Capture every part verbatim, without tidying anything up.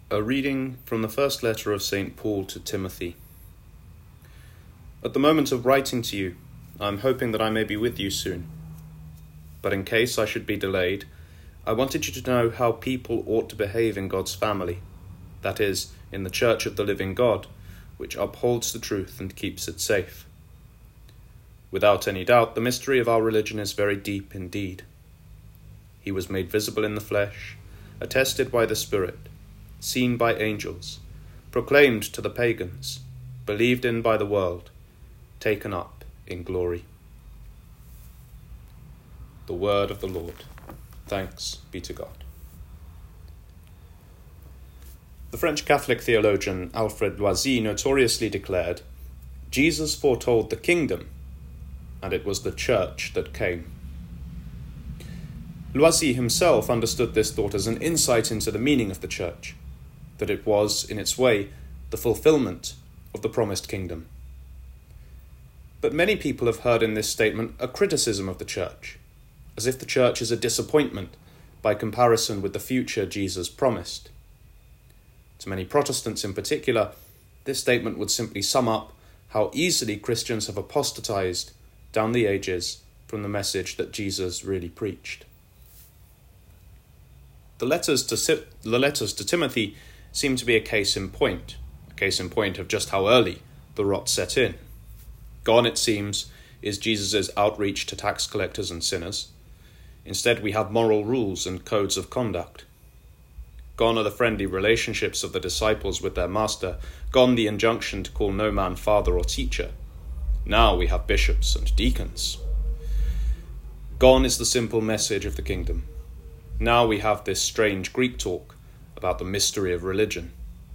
A reading from the first letter of Saint Paul to Timothy. At the moment of writing to you, I am hoping that I may be with you soon. But in case I should be delayed, I wanted you to know how people ought to behave in God's family, that is, in the Church of the living God, which upholds the truth and keeps it safe. Without any doubt, the mystery of our religion is very deep indeed. He was made visible in the flesh, attested by the Spirit, seen by angels, proclaimed to the pagans, believed in by the world, taken up in glory. The word of the Lord. Thanks be to God. The French Catholic theologian Alfred Loisy notoriously declared, Jesus foretold the kingdom, and it was the church that came. Loisy himself understood this thought as an insight into the meaning of the church, that it was, in its way, the fulfillment of the promised kingdom. But many people have heard in this statement a criticism of the church, as if the church is a disappointment by comparison with the future Jesus promised. To many Protestants in particular, this statement would simply sum up how easily Christians have apostatized down the ages from the message that Jesus really preached. The letters to, the letters to Timothy seem to be a case in point, a case in point of just how early the rot set in. Gone, it seems, is Jesus' outreach to tax collectors and sinners. Instead, we have moral rules and codes of conduct. Gone are the friendly relationships of the disciples with their master, gone the injunction to call no man father or teacher. Now we have bishops and deacons. Gone is the simple message of the kingdom. Now we have this strange Greek talk about the mystery of religion.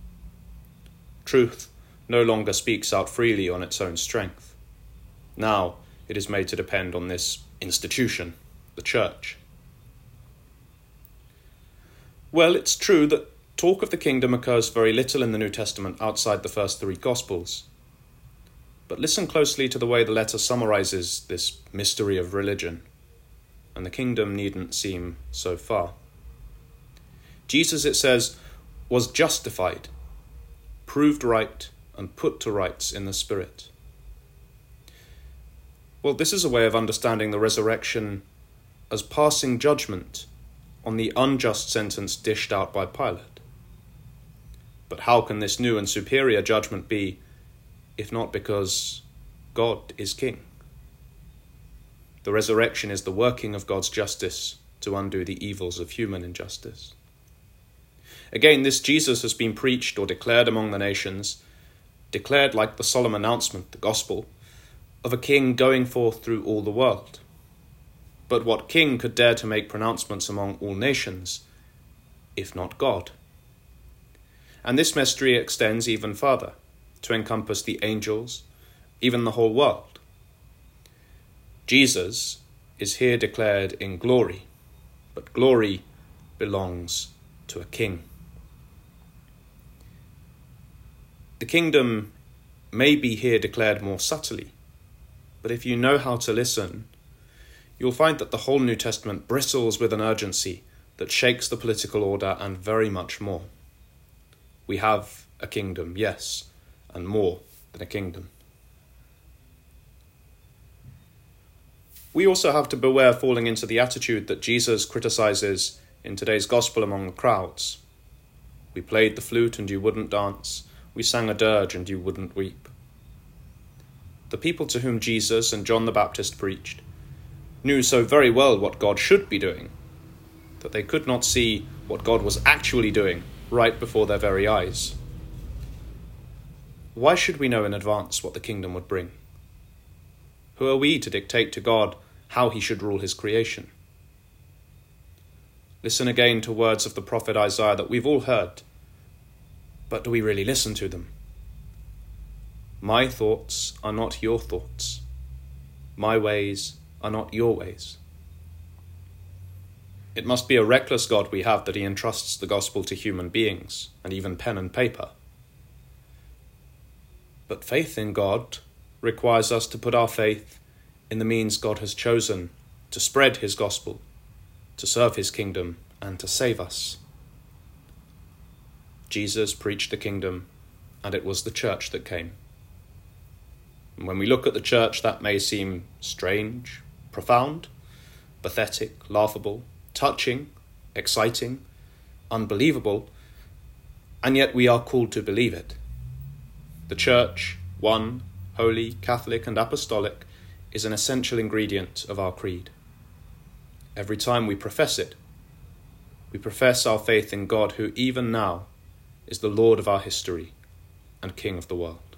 Truth no longer speaks out freely on its own strength. Now it is made to depend on this institution, the church. Well, it's true that talk of the kingdom occurs very little in the New Testament outside the first three Gospels. But listen closely to the way the letter summarizes this mystery of religion, and the kingdom needn't seem so far. Jesus, it says, was justified, proved right, and put to rights in the Spirit. Well, this is a way of understanding the resurrection as passing judgment on the unjust sentence dished out by Pilate. But how can this new and superior judgment be, if not because God is king? The resurrection is the working of God's justice to undo the evils of human injustice. Again, this Jesus has been preached or declared among the nations, declared like the solemn announcement, the gospel, of a king going forth through all the world. But what king could dare to make pronouncements among all nations, if not God? And this mystery extends even further, to encompass the angels, even the whole world. Jesus is here declared in glory, but glory belongs to a king. The kingdom may be here declared more subtly, but if you know how to listen, you'll find that the whole New Testament bristles with an urgency that shakes the political order and very much more. We have a kingdom, yes, and more than a kingdom. We also have to beware falling into the attitude that Jesus criticizes in today's gospel among the crowds. We played the flute and you wouldn't dance. We sang a dirge and you wouldn't weep. The people to whom Jesus and John the Baptist preached knew so very well what God should be doing that they could not see what God was actually doing right before their very eyes. Why should we know in advance what the kingdom would bring? Who are we to dictate to God how he should rule his creation? Listen again to words of the prophet Isaiah that we've all heard, but do we really listen to them? My thoughts are not your thoughts. My ways are not your ways. It must be a reckless God we have that he entrusts the gospel to human beings, and even pen and paper. But faith in God requires us to put our faith in the means God has chosen to spread his gospel, to serve his kingdom, and to save us. Jesus preached the kingdom, and it was the church that came. And when we look at the church, that may seem strange, profound, pathetic, laughable, touching, exciting, unbelievable, and yet we are called to believe it. The church, one, holy, Catholic and apostolic, is an essential ingredient of our creed. Every time we profess it, we profess our faith in God, who even now is the Lord of our history and King of the world.